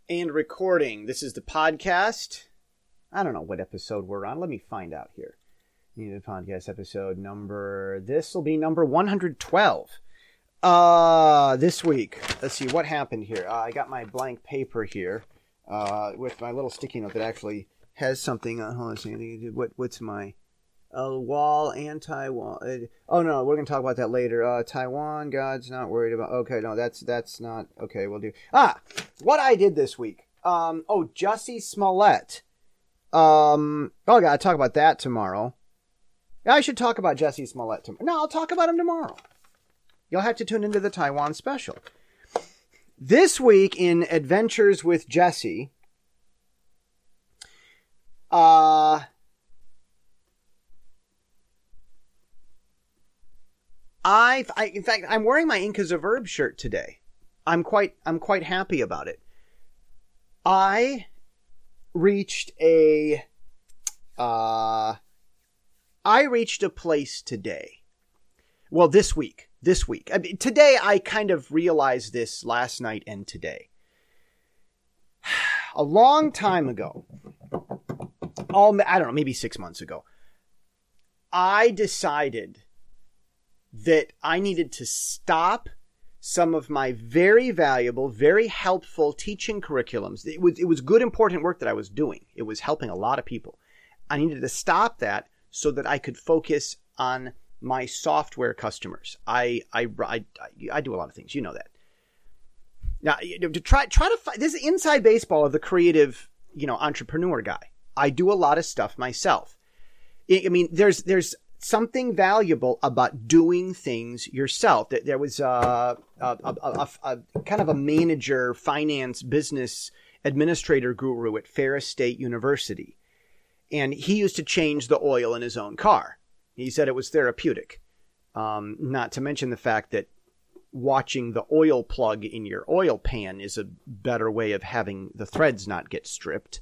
And recording. This is the podcast. I don't know what episode we're on. Let me find out here. The podcast episode number. This will be number 112. This week. Let's see what happened here. I got my blank paper here with my little sticky note that actually has something on. Hold on a second. What's my wall, anti-wall? Oh no, we're gonna talk about that later. Taiwan, God's not worried about. Okay, no, that's not okay. We'll do. What I did this week. Jussie Smollett. I gotta talk about that tomorrow. I should talk about Jussie Smollett tomorrow. No, I'll talk about him tomorrow. You'll have to tune into the Taiwan special. This week in Adventures with Jussie, in fact, I'm wearing my Ink is a Verb shirt today. I'm quite happy about it. I reached a place today. Well, this week. I mean, today I kind of realized this last night and today. A long time ago, I don't know, maybe 6 months ago, I decided that I needed to stop some of my very valuable, very helpful teaching curriculums. It was good, important work that I was doing. It was helping a lot of people. I needed to stop that so that I could focus on my software customers. I do a lot of things. You know that. Now, to try to find this is inside baseball of the creative, entrepreneur guy. I do a lot of stuff myself. I mean, there's something valuable about doing things yourself. There was a kind of a manager, finance, business administrator guru at Ferris State University. And he used to change the oil in his own car. He said it was therapeutic. Not to mention the fact that watching the oil plug in your oil pan is a better way of having the threads not get stripped.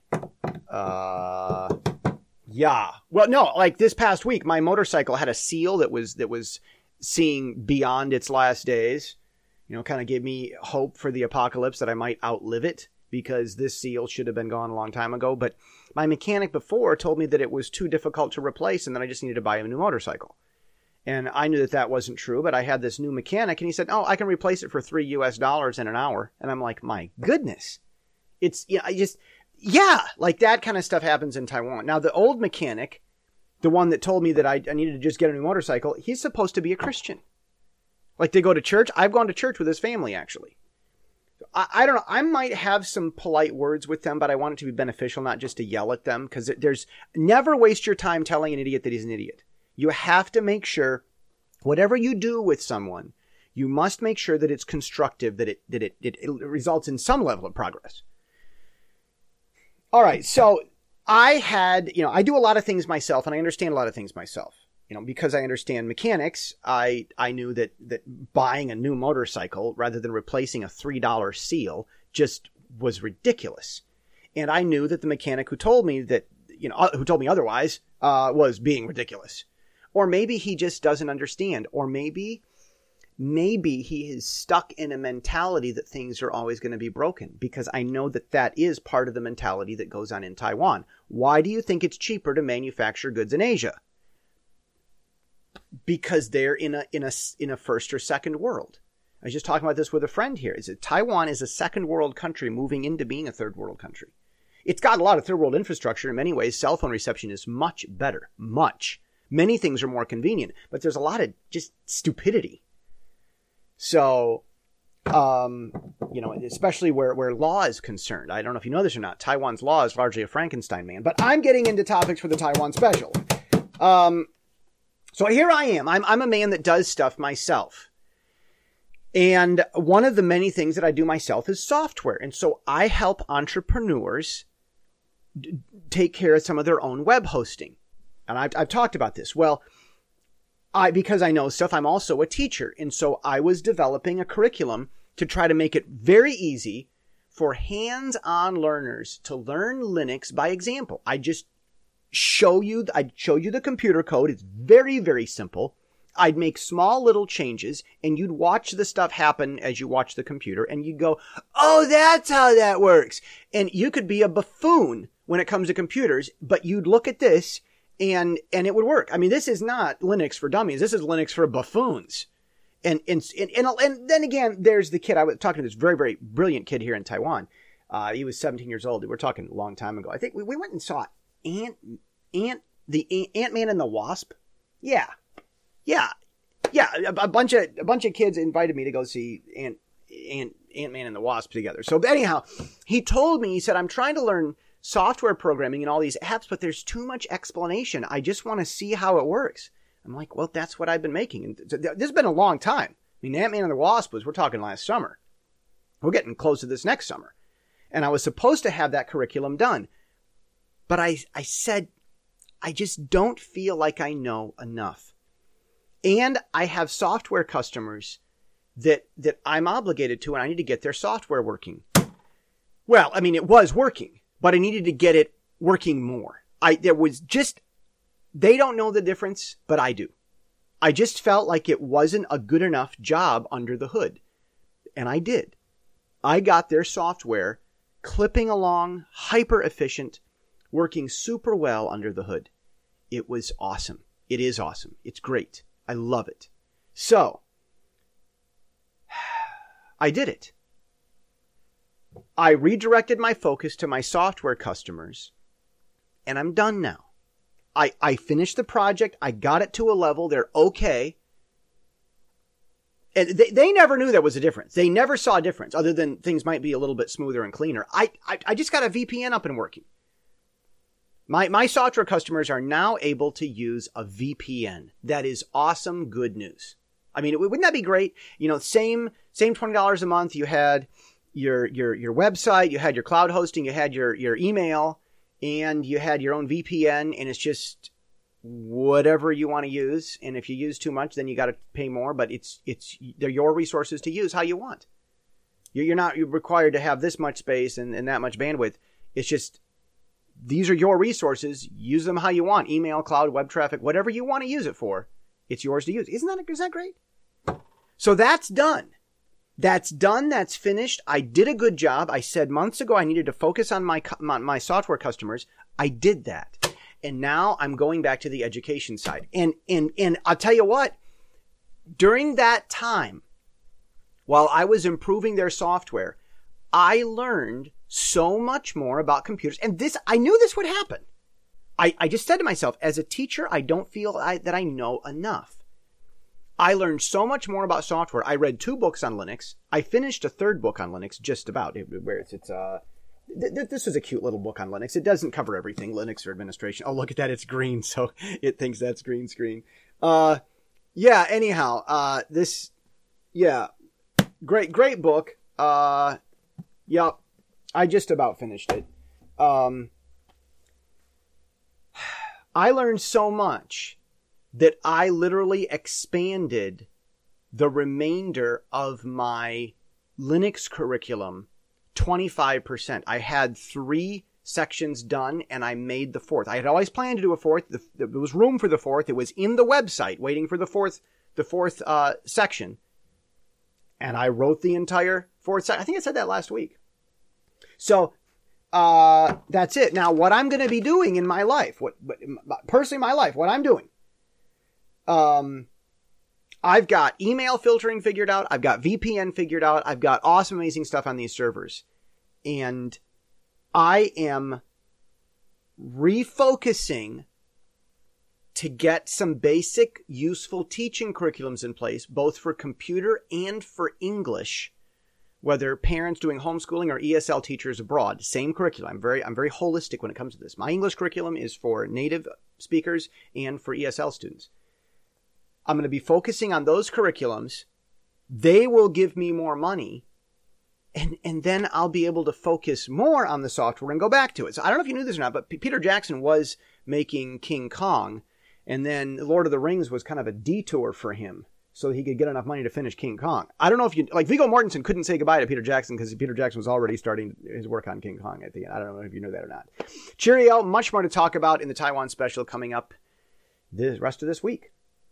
Yeah. Well, no, like this past week, my motorcycle had a seal that was seeing beyond its last days. Kind of gave me hope for the apocalypse that I might outlive it because this seal should have been gone a long time ago. But my mechanic before told me that it was too difficult to replace and that I just needed to buy a new motorcycle. And I knew that wasn't true, but I had this new mechanic and he said, I can replace it for $3 in an hour. And I'm like, my goodness. It's, like that kind of stuff happens in Taiwan. Now, the old mechanic, the one that told me that I needed to just get a new motorcycle, he's supposed to be a Christian. Like they go to church. I've gone to church with his family, actually. I don't know. I might have some polite words with them, but I want it to be beneficial, not just to yell at them. Because never waste your time telling an idiot that he's an idiot. You have to make sure whatever you do with someone, you must make sure that it's constructive, that it results in some level of progress. All right, so I do a lot of things myself, and I understand a lot of things myself. Because I understand mechanics, I knew that buying a new motorcycle rather than replacing a $3 seal just was ridiculous. And I knew that the mechanic who told me otherwise, was being ridiculous. Or maybe he just doesn't understand. Or maybe he is stuck in a mentality that things are always going to be broken, because I know that is part of the mentality that goes on in Taiwan. Why do you think it's cheaper to manufacture goods in Asia? Because they're in a first or second world. I was just talking about this with a friend here. Is that Taiwan is a second world country moving into being a third world country. It's got a lot of third world infrastructure. In many ways, cell phone reception is much better. Much. Many things are more convenient, but there's a lot of just stupidity. So, especially where law is concerned. I don't know if you know this or not. Taiwan's law is largely a Frankenstein man, but I'm getting into topics for the Taiwan special. So here I am. I'm a man that does stuff myself. And one of the many things that I do myself is software. And so I help entrepreneurs take care of some of their own web hosting. And I've talked about this. Well, because I know stuff, I'm also a teacher. And so I was developing a curriculum to try to make it very easy for hands-on learners to learn Linux by example. I'd show you the computer code. It's very, very simple. I'd make small little changes, and you'd watch the stuff happen as you watch the computer, and you'd go, oh, that's how that works. And you could be a buffoon when it comes to computers, but you'd look at this and it would work. I mean, this is not Linux for dummies. This is Linux for buffoons. And then again, there's the kid. I was talking to this very, very brilliant kid here in Taiwan. He was 17 years old. We're talking a long time ago. I think we went and saw Ant-Man and the Wasp. Yeah. A bunch of kids invited me to go see Ant-Man and the Wasp together. So anyhow, he told me, he said, I'm trying to learn software programming and all these apps, but there's too much explanation. I just want to see how it works. I'm like, well, that's what I've been making. And this has been a long time. I mean, Ant-Man and the Wasp we're talking last summer. We're getting close to this next summer. And I was supposed to have that curriculum done. But I said, I just don't feel like I know enough. And I have software customers that I'm obligated to, and I need to get their software working. Well, I mean, it was working, but I needed to get it working more. They don't know the difference, but I do. I just felt like it wasn't a good enough job under the hood. And I did. I got their software clipping along, hyper efficient, working super well under the hood. It was awesome. It is awesome. It's great. I love it. So, I did it. I redirected my focus to my software customers, and I'm done now. I finished the project. I got it to a level. They're okay. And they never knew there was a difference. They never saw a difference other than things might be a little bit smoother and cleaner. I just got a VPN up and working. My software customers are now able to use a VPN. That is awesome, good news. I mean, wouldn't that be great? You know, same $20 a month. You had your website, you had your cloud hosting, you had your email, and you had your own VPN, and it's just whatever you want to use. And if you use too much, then you got to pay more. But they're your resources to use how you want. You're not required to have this much space and that much bandwidth. It's just these are your resources. Use them how you want. Email, cloud, web traffic, whatever you want to use it for, it's yours to use. Isn't that great? So that's done. That's done. That's finished. I did a good job. I said months ago I needed to focus on my software customers. I did that. And now I'm going back to the education side. And I'll tell you what, during that time, while I was improving their software, I learned so much more about computers. And I knew this would happen. I just said to myself, as a teacher, I don't feel that I know enough. I learned so much more about software. I read 2 books on Linux. I finished a 3rd book on Linux, just about. This is a cute little book on Linux. It doesn't cover everything, Linux or administration. Oh, look at that. It's green, so it thinks that's green screen. Anyhow, great book. Yep. I just about finished it. I learned so much that I literally expanded the remainder of my Linux curriculum 25%. I had 3 sections done and I made the 4th. I had always planned to do a 4th. There was room for the 4th. It was in the website waiting for the 4th section. And I wrote the entire 4th section. I think I said that last week. So, that's it. Now, what I'm going to be doing in my life, what I'm doing, I've got email filtering figured out. I've got VPN figured out. I've got awesome, amazing stuff on these servers. And I am refocusing to get some basic, useful teaching curriculums in place, both for computer and for English, whether parents doing homeschooling or ESL teachers abroad. Same curriculum. I'm very holistic when it comes to this. My English curriculum is for native speakers and for ESL students. I'm going to be focusing on those curriculums. They will give me more money. And then I'll be able to focus more on the software and go back to it. So I don't know if you knew this or not, but Peter Jackson was making King Kong. And then Lord of the Rings was kind of a detour for him so he could get enough money to finish King Kong. I don't know if Viggo Mortensen couldn't say goodbye to Peter Jackson because Peter Jackson was already starting his work on King Kong at the end. I don't know if you know that or not. Cheerio. Much more to talk about in the Taiwan special coming up the rest of this week.